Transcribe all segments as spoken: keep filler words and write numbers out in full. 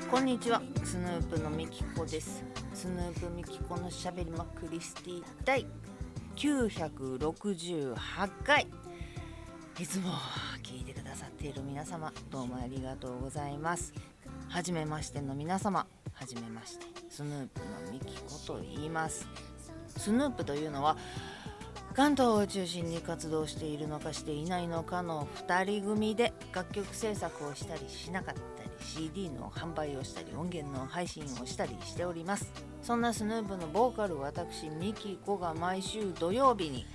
こんにちは、スヌープのみきこです。スヌープみきこのしゃべりまクリスティ第きゅうひゃくろくじゅうはちかい、いつも聞いてくださっている皆様、どうもありがとうございます。はじめましての皆様、はじめまして、スヌープのみきこと言います。スヌープというのは関東を中心に活動しているのかしていないのかのふたり組で楽曲制作をしたりしなかったり シーディー の販売をしたり音源の配信をしたりしております。そんなスヌープのボーカル私ミキコが毎週土曜日に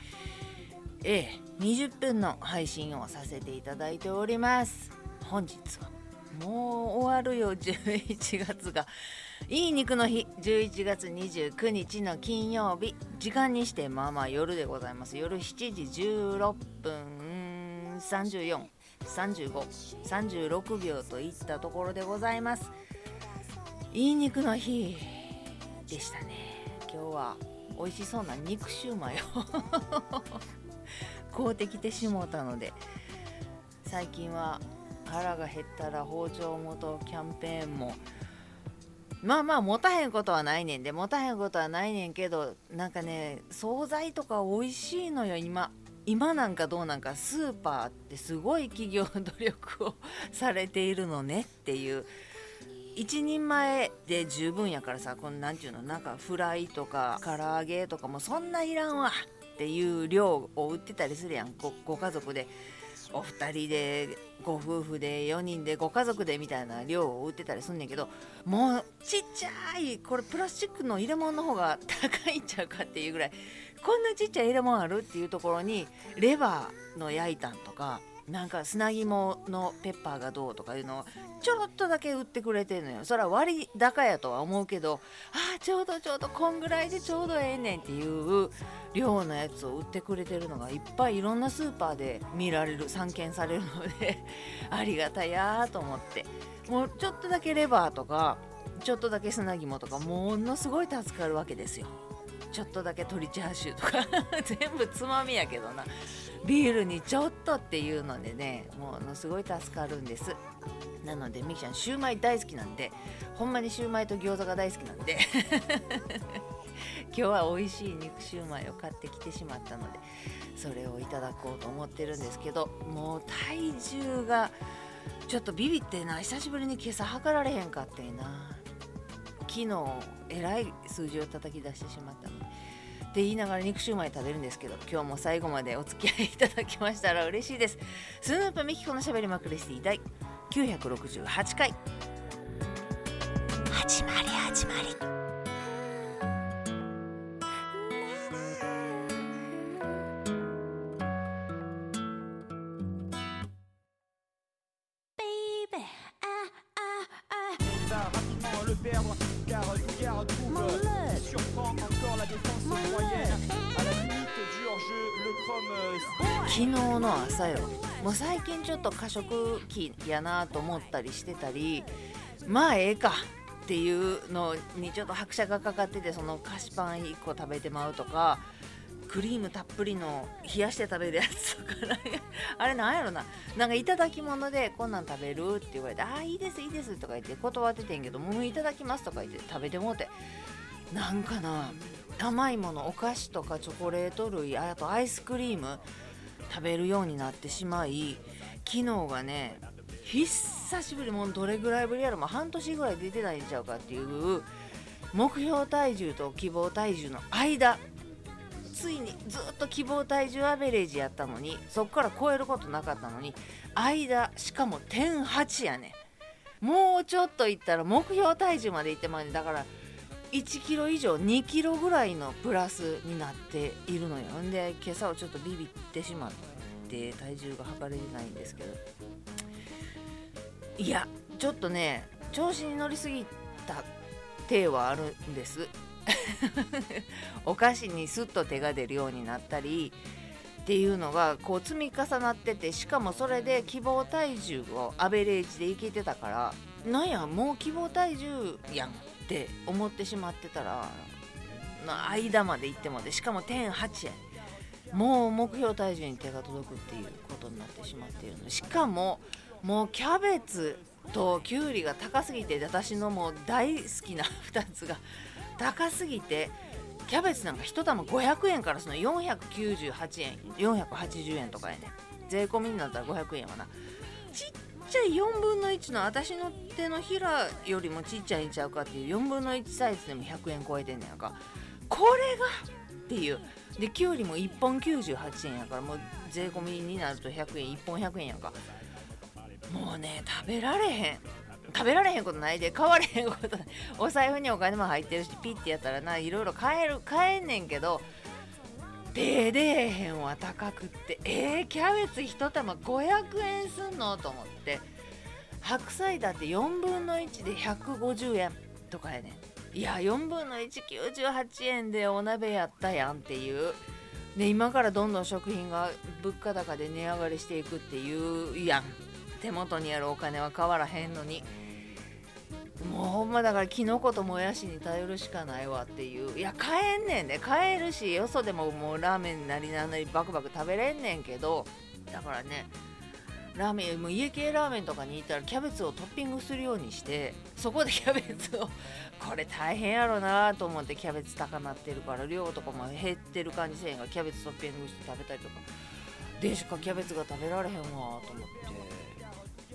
A にじゅっぷんの配信をさせていただいております。本日はもう終わるよじゅういちがつがいい肉の日、じゅういちがつにじゅうくにちの金曜日、時間にしてまあまあ夜でございます。夜しちじじゅうろっぷんさんじゅうよん、さんじゅうご、さんじゅうろくびょうといったところでございます。いい肉の日でしたね。今日は美味しそうな肉シューマイを買うてきてしもうたので、最近は腹が減ったら包丁元キャンペーンもまあまあ持たへんことはないねんで持たへんことはないねんけど、なんかね惣菜とか美味しいのよ。今今なんかどうなんか、スーパーってすごい企業努力をされているのねっていう。一人前で十分やからさ、このなんていうの、なんかフライとか唐揚げとかもそんないらんわっていう量を売ってたりするやん。 ご, ご家族でお二人でご夫婦でよにんでご家族でみたいな量を売ってたりすんねんけど、もうちっちゃいこれプラスチックの入れ物の方が高いんちゃうかっていうぐらい、こんなちっちゃい入れ物あるっていうところにレバーの焼いたんとか、なんか砂肝のペッパーがどうとかいうのをちょろっとだけ売ってくれてるのよ。それは割高やとは思うけど、あーちょうどちょうどこんぐらいでちょうどええねんっていう量のやつを売ってくれてるのがいっぱいいろんなスーパーで見られる、散見されるのでありがたやと思って、もうちょっとだけレバーとかちょっとだけ砂肝とかものすごい助かるわけですよ。ちょっとだけ鶏チャーシューとか全部つまみやけどな、ビールにちょっとっていうのでね、ものすごい助かるんです。なのでミキちゃんシューマイ大好きなんで、ほんまにシューマイと餃子が大好きなんで今日は美味しい肉シューマイを買ってきてしまったので、それをいただこうと思ってるんですけど、もう体重がちょっとビビってな、久しぶりに今朝測られへんかってな。昨日えらい数字を叩き出してしまったのでって言いながら肉シューマイ食べるんですけど、今日も最後までお付き合いいただきましたら嬉しいです。スヌープミキコのしゃべりまクリスティ第きゅうひゃくろくじゅうはちかい、始まり始まり。昨日の朝よ、もう最近ちょっと過食期やなと思ったりしてたり、まあええかっていうのにちょっと拍車がかかってて、その菓子パンいっこ食べてまうとか、クリームたっぷりの冷やして食べるやつとかあれなんやろな、なんかいただき物でこんなん食べるって言われて、ああいいですいいですとか言って断っててんけど、もういただきますとか言って食べてもうて、なんかな、甘いもの、お菓子とかチョコレート類、あとアイスクリーム食べるようになってしまい、昨日がね久しぶり、もうどれぐらいぶりやろ、もう半年ぐらい出てないんちゃうかっていう目標体重と希望体重の間、ついにずっと希望体重アベレージやったのに、そっから超えることなかったのに、間しかも てんはち やね。もうちょっといったら目標体重までいってまうね。だからいちキロ以上にキロぐらいのプラスになっているのよ。んで今朝はちょっとビビってしまって体重が測れてないんですけど、いやちょっとね調子に乗りすぎた手はあるんですお菓子にスッと手が出るようになったりっていうのがこう積み重なってて、しかもそれで希望体重をアベレージでいけてたから、なんやもう希望体重やんって思ってしまってたら、間まで行ってもで、しかも てんはち や、もう目標体重に手が届くっていうことになってしまっているので、しかももうキャベツときゅうりが高すぎて、私のもう大好きなふたつが高すぎて、キャベツなんか一玉ごひゃくえんからそのよんひゃくきゅうじゅうはちえんよんひゃくはちじゅうえんとかやね。税込みになったらごひゃくえんはな。ちっちゃいよんぶんのいちの私の手のひらよりもちっちゃいんちゃうかっていうよんぶんのいちサイズでもひゃくえん超えてんねやんか。これがっていうで、きゅうりもいっぽんきゅうじゅうはちえんやから、もう税込みになるとひゃくえん、いっぽんひゃくえんやんか。もうね、食べられへん食べられへんことないで、買われへんことない。お財布にお金も入ってるし、ピッてやったらな、いろいろ買える買えんねんけど、出えへんわ、高くって。えー、キャベツ一玉ごひゃくえんすんのと思って。白菜だってよんぶんのいちでひゃくごじゅうえんとかやねん。いや、よんぶんのいちきゅうじゅうはちえんでお鍋やったやんっていう。で、今からどんどん食品が物価高で値上がりしていくっていうやん。手元にあるお金は変わらへんのに。もうほんまだからキノコともやしに頼るしかないわっていう。いや、買えんねんで、買えるし、よそでももうラーメンなりなんなりバクバク食べれんねんけど、だからね、ラーメンもう家系ラーメンとかに行ったらキャベツをトッピングするようにして、そこでキャベツをこれ大変やろなと思って、キャベツ高なってるから量とかも減ってる感じせんが、キャベツトッピングして食べたりとかでしかキャベツが食べられへんわと思って、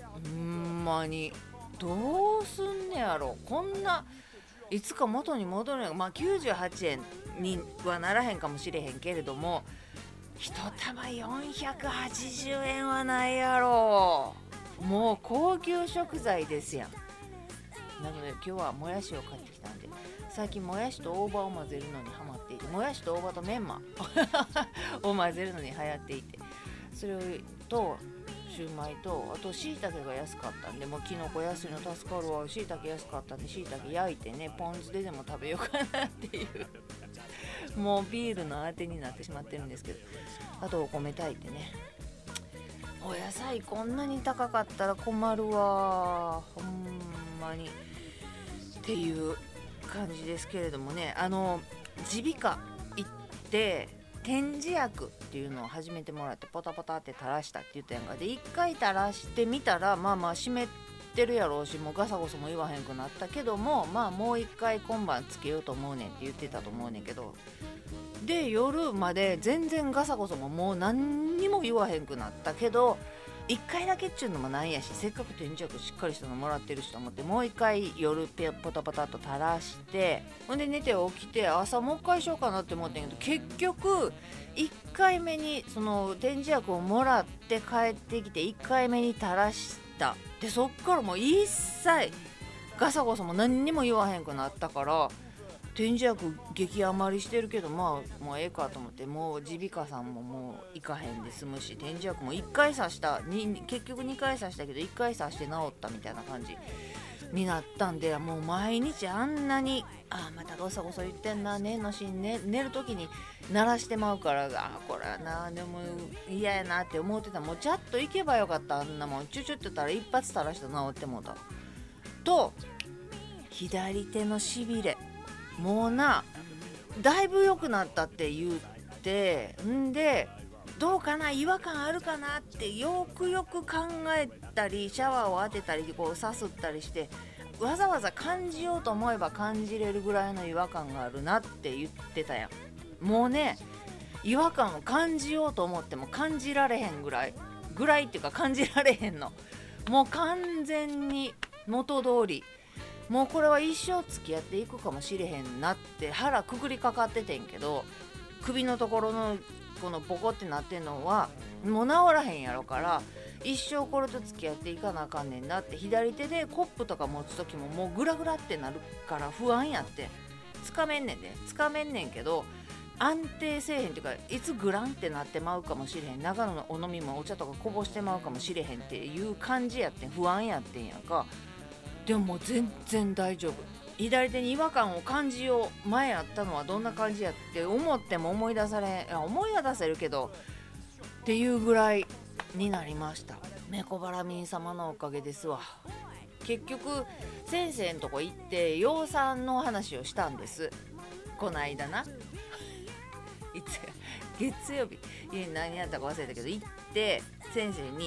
ほんまにどうすんねやろ。こんないつか元に戻るの。まあきゅうじゅうはちえんにはならへんかもしれへんけれども、一玉よんひゃくはちじゅうえんはないやろ。もう高級食材ですやん。なので今日はもやしを買ってきたんで、最近もやしと大葉を混ぜるのにハマっていて、もやしと大葉とメンマを混ぜるのに流行っていて、それとシューマイと、あと椎茸が安かったんで、もうキノコ安いの助かるわ。椎茸安かったんで、椎茸焼いてね、ポン酢ででも食べようかなっていうもうビールのあてになってしまってるんですけど、あとお米炊いてね。お野菜こんなに高かったら困るわ、ほんまにっていう感じですけれどもね。あの耳鼻科行って点耳薬っていうのを始めてもらって、ポタポタって垂らしたって言ったやんか。で一回垂らしてみたら、まあまあ湿ってるやろうし、もうガサゴソも言わへんくなったけども、まあもう一回今晩つけようと思うねんって言ってたと思うねんけど、で夜まで全然ガサゴソももう何にも言わへんくなったけど、いっかいだけっちゅうのもなんやし、せっかく点耳薬しっかりしたのもらってるしと思って、もう一回夜ペポタポタっと垂らして、ほんで寝て起きて朝もう一回しようかなって思ってんけど、結局いっかいめにその点耳薬をもらって帰ってきていっかいめに垂らした。でそっからもう一切ガサゴソも何にも言わへんくなったから、点耳薬激余りしてるけど、まあもうええかと思って、もう耳鼻科さんももう行かへんで済むし、点耳薬もいっかい刺したに、結局にかい刺したけどいっかい刺して治ったみたいな感じになったんで、もう毎日あんなに、あまたゴソゴソ言ってんな、寝んのしん、ね、寝る時に鳴らしてまうから、あこれはなでも嫌やなって思ってた。もうちゃっと行けばよかった。あんなもんチュチュってたら一発垂らして治ってもうたと。左手のしびれもうなだいぶ良くなったって言ってんで、どうかな、違和感あるかなってよくよく考えたり、シャワーを当てたりこうさすったりして、わざわざ感じようと思えば感じれるぐらいの違和感があるなって言ってたやん。もうね、違和感を感じようと思っても感じられへんぐらいぐらいっていうか感じられへんの。もう完全に元通り、もうこれは一生付き合っていくかもしれへんなって腹くくりかかっててんけど、首のところのこのボコってなってんのはもう治らへんやろから、一生これと付き合っていかなあかんねんなって。左手でコップとか持つ時ももうグラグラってなるから不安やって、つかめんねんでつかめんねんけど安定せえへんっていうか、いつグランってなってまうかもしれへん、長野のお飲みもお茶とかこぼしてまうかもしれへんっていう感じやってん、不安やってんやんか。でももう全然大丈夫。左手に違和感を感じよう前あったのはどんな感じやって思っても思い出されん、いや思い出せるけどっていうぐらいになりました。猫バラミン様のおかげですわ。結局先生のとこ行って養蚕の話をしたんです、こないだな。いつ月曜日、いや何やったか忘れたけど行って先生に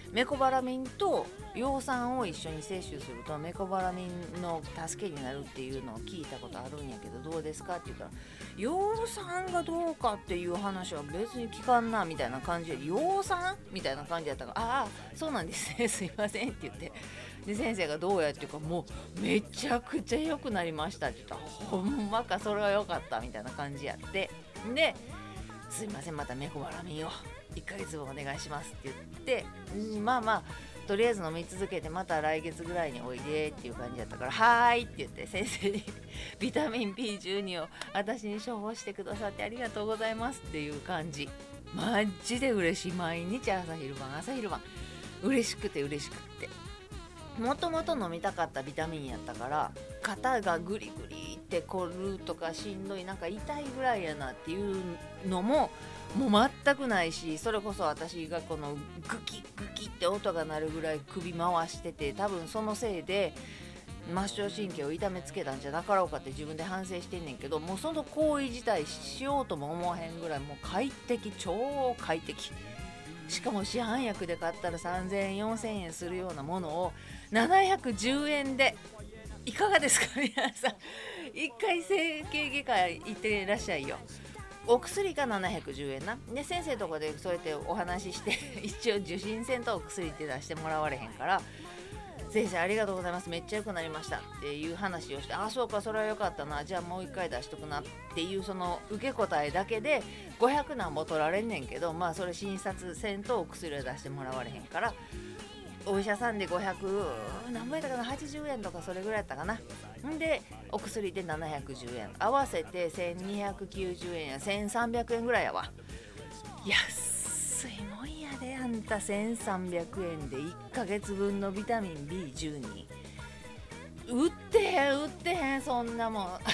メコバラミンと葉酸を一緒に摂取するとメコバラミンの助けになるっていうのを聞いたことあるんやけど、どうですかって言ったら、葉酸がどうかっていう話は別に聞かんなみたいな感じで、葉酸みたいな感じやったから、ああそうなんですねすいませんって言って、で先生がどうやっていうか、もうめちゃくちゃ良くなりましたって言ったら、ほんまかそれは良かったみたいな感じやって、で、すいませんまたメコバラミンをいっかげつぶんお願いしますって言って、んまあまあとりあえず飲み続けてまた来月ぐらいにおいでっていう感じだったから、はーいって言って先生にビタミン ビーじゅうに を私に処方してくださってありがとうございますっていう感じ。マジで嬉しい。毎日朝昼晩朝昼晩嬉しくて嬉しくって、もともと飲みたかったビタミンやったから、肩がグリグリって凝るとかしんどい、なんか痛いぐらいやなっていうのももう全くないし、それこそ私がこのグキグキって音が鳴るぐらい首回してて、多分そのせいで末梢神経を痛めつけたんじゃなかろうかって自分で反省してんねんけど、もうその行為自体しようとも思わへんぐらいもう快適、超快適。しかも市販薬で買ったらさんぜんえんよんせんえんするようなものをななひゃくじゅうえんで、いかがですか皆さん。一回整形外科行ってらっしゃいよ。お薬がななひゃくじゅうえんな。で先生とかでそうやってお話しして一応受診せんとお薬って出してもらわれへんから、先生ありがとうございます、めっちゃ良くなりましたっていう話をして、あそうかそれは良かったな、じゃあもう一回出しとくなっていう、その受け答えだけでごひゃくなんぼ取られんねんけど、まあそれ診察せんとお薬を出してもらわれへんから、お医者さんでごひゃく何ぼやったかな、はちじゅうえんとかそれぐらいやったかな。んでお薬でななひゃくじゅうえん、合わせてせんにひゃくきゅうじゅうえんやせんさんびゃくえんぐらいやわ。安いもんやであんた。せんさんびゃくえんでいっかげつぶんのビタミン ビーじゅうに 売ってへん売ってへんそんなもん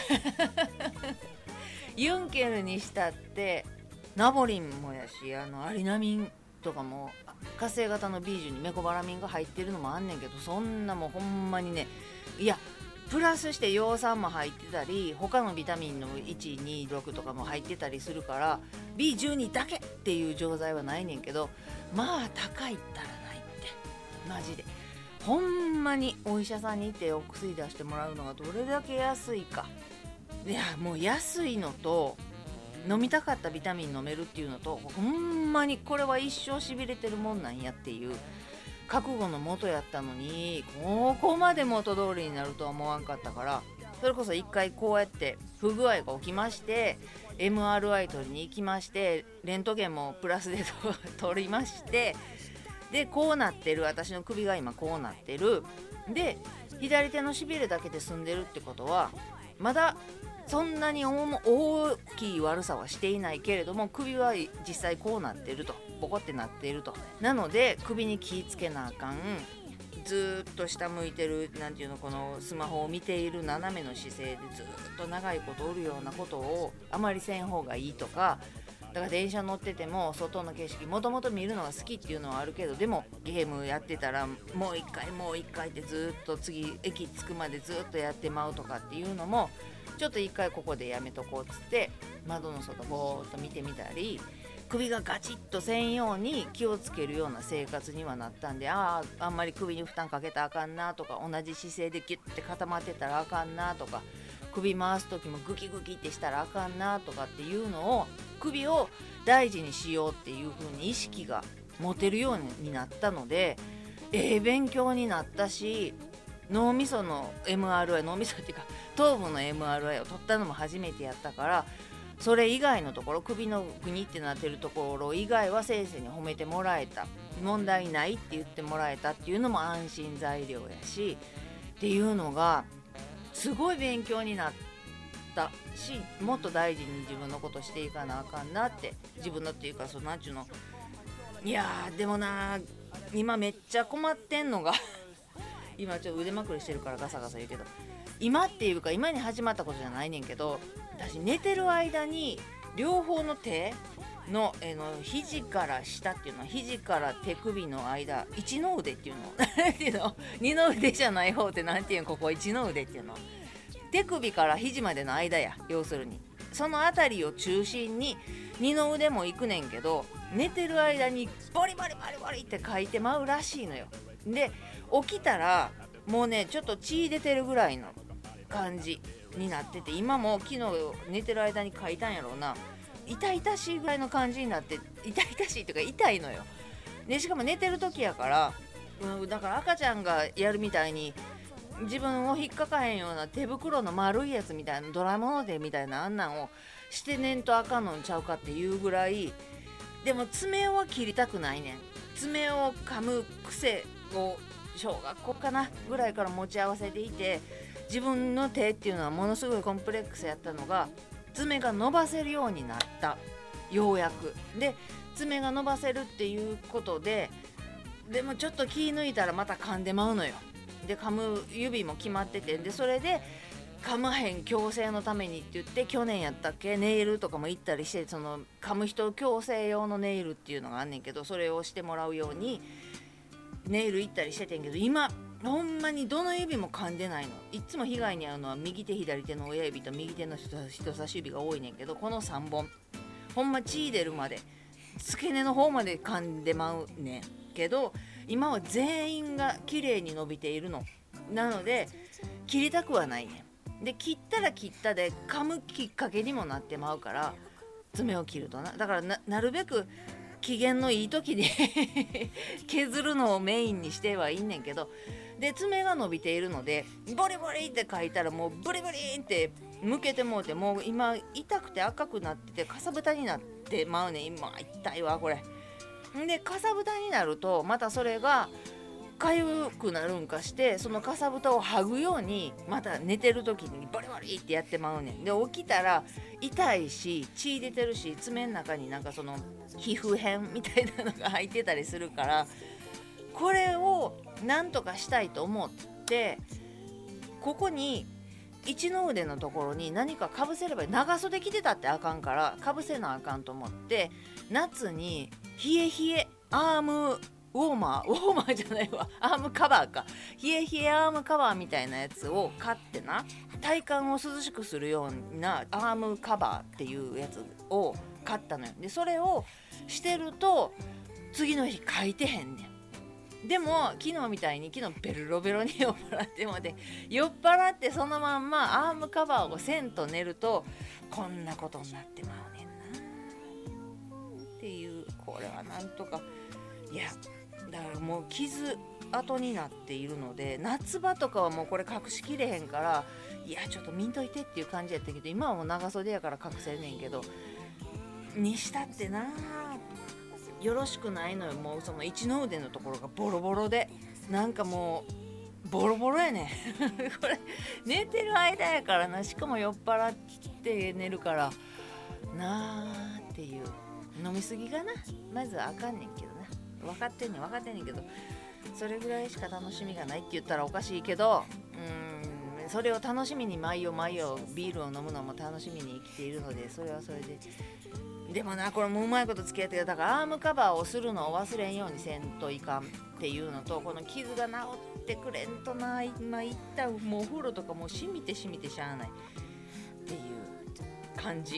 ユンケルにしたってナボリンもやし、あのアリナミンとかも活性型の ビーじゅうに メコバラミンが入ってるのもあんねんけど、そんなもんほんまにね、いやプラスして葉酸も入ってたり他のビタミンのいちにろくとかも入ってたりするから ビーじゅうに だけっていう錠剤はないねんけど、まあ高いったらないってマジで。ほんまにお医者さんに行ってお薬出してもらうのがどれだけ安いか。いやもう安いのと飲みたかったビタミン飲めるっていうのと、ほんまにこれは一生しびれてるもんなんやっていう覚悟のもとやったのに、ここまで元通りになるとは思わんかったから、それこそ一回こうやって不具合が起きまして エムアールアイ 取りに行きまして、レントゲンもプラスで取りまして、でこうなってる、私の首が今こうなってる、で左手のしびれだけで済んでるってことはまだそんなに大きい悪さはしていないけれども、首は実際こうなってると、ボコってなっていると。なので首に気ぃつけなあかん、ずっと下向いてる、なんていうの、このスマホを見ている斜めの姿勢でずっと長いことおるようなことをあまりせん方がいいとか。だから電車乗ってても外の景色もともと見るのが好きっていうのはあるけど、でもゲームやってたらもう一回もう一回ってずっと次駅着くまでずっとやってまうとかっていうのもちょっと一回ここでやめとこうっつって窓の外ぼーっと見てみたり、首がガチッとせんように気をつけるような生活にはなったんで、あああんまり首に負担かけたらあかんなとか、同じ姿勢でギュッて固まってたらあかんなとか、首回す時もグキグキってしたらあかんなとかっていうのを、首を大事にしようっていう風に意識が持てるようになったので、ええ勉強になったし、脳みその エムアールアイ、 脳みそっていうか頭部の エムアールアイ を取ったのも初めてやったから、それ以外のところ、首のグニってなってるところ以外は先生に褒めてもらえた、問題ないって言ってもらえたっていうのも安心材料やしっていうのがすごい勉強になったし、もっと大事に自分のことしていかなあかんなって、自分のっていうか、そうなんちゅうの、いやーでもな、今めっちゃ困ってんのが今ちょっと腕まくりしてるからガサガサ言うけど、今っていうか今に始まったことじゃないねんけど、私寝てる間に両方の手の、えの肘から下っていうのは、肘から手首の間、一の腕っていうのなんていうの、二の腕じゃない方ってなんていうの、ここ一の腕っていうの、手首から肘までの間や、要するにそのあたりを中心に二の腕も行くねんけど、寝てる間にボリボリボリボリって書いてまうらしいのよ。で起きたらもうねちょっと血出てるぐらいの感じになってて、今も昨日寝てる間に書いたんやろうな、痛々しいぐらいの感じになって、痛々しいというか痛いのよ。でしかも寝てる時やから、うん、だから赤ちゃんがやるみたいに自分を引っかかへんような手袋の丸いやつみたいな、ドラえもんでみたいなあんなんをしてねんとあかんのんちゃうかっていうぐらい。でも爪を切りたくないねん。爪を噛む癖を小学校かなぐらいから持ち合わせていて、自分の手っていうのはものすごいコンプレックスやったのが、爪が伸ばせるようになった、ようやく。で爪が伸ばせるっていうことで、でもちょっと気抜いたらまた噛んでまうのよ。で噛む指も決まってて、でそれで噛まへん矯正のためにって言って、去年やったっけネイルとかも行ったりして、その噛む人矯正用のネイルっていうのがあんねんけど、それをしてもらうようにネイル行ったりしててんけど、今ほんまにどの指も噛んでないの。いつも被害に遭うのは右手左手の親指と右手の人差し指が多いねんけど、このさんぼんほんま血出るまで付け根の方まで噛んでまうねんけど、今は全員が綺麗に伸びているの。なので切りたくはないねん。で切ったら切ったで噛むきっかけにもなってまうから、爪を切るとな、だから な, なるべく機嫌のいい時に削るのをメインにしてはいいんねんけど、で爪が伸びているのでボリボリって書いたらもうブリブリって向けてもうて、もう今痛くて赤くなっててかさぶたになってまうねん。今痛いわこれ。でかさぶたになるとまたそれがかゆくなるんかして、そのかさぶたを剥ぐようにまた寝てる時にボリボリってやってまうねん。で起きたら痛いし血出てるし、爪の中になんかその皮膚片みたいなのが入ってたりするから、これをなんとかしたいと思って、ここに一の腕のところに何かかぶせればいい。長袖着てたってあかんからかぶせなあかんと思って、夏に冷え冷えアームウォーマーウォーマーじゃないわアームカバーか、冷え冷えアームカバーみたいなやつを買ってな、体感を涼しくするようなアームカバーっていうやつを買ったのよ。でそれをしてると次の日書いてへんねん。でも昨日みたいに昨日ベロベロに酔っ払ってもで酔っ払ってそのまんまアームカバーをせんと寝るとこんなことになってまうねんなっていう。これはなんとか、いやだからもう傷跡になっているので、夏場とかはもうこれ隠しきれへんから、いやちょっと見んといてっていう感じやったけど、今はもう長袖やから隠せんねんけど、にしたってなよろしくないのよ。もうその一の腕のところがボロボロで、なんかもうボロボロやねこれ寝てる間やからな、しかも酔っ払って寝るからなーっていう。飲みすぎがなまずあかんねんけどな、分かってんねん分かってんねんけど、それぐらいしか楽しみがないって言ったらおかしいけど、うーんそれを楽しみに毎夜毎夜ビールを飲むのも楽しみに生きているので、それはそれで。でもなこれもうまいこと付き合ってる。だからアームカバーをするのを忘れんようにせんといかんっていうのと、この傷が治ってくれんとな、今いったもうお風呂とかもうしみてしみてしゃあないっていう感じ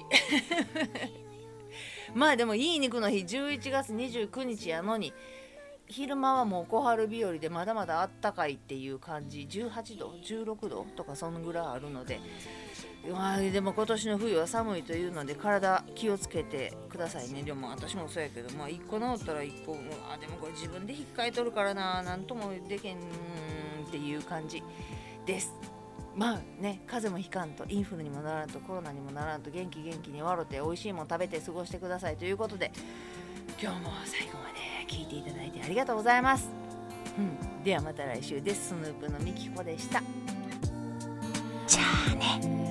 まあでもいい肉の日じゅういちがつにじゅうくにちやのに、昼間はもう小春日和でまだまだあったかいっていう感じ、じゅうはちどじゅうろくどとかそのぐらいあるので、まあでも今年の冬は寒いというので体気をつけてくださいね。でも私もそうやけど、まあいっこ治ったらいっこ、あでもこれ自分で引っかいとるからな、なんともでけんっていう感じです。まあね、風邪もひかんと、インフルにもならんと、コロナにもならんと、元気元気に笑って美味しいもん食べて過ごしてくださいということで、今日も最後まで聞いていただいてありがとうございます、うん、ではまた来週です。スヌープのみきこでした。じゃあね。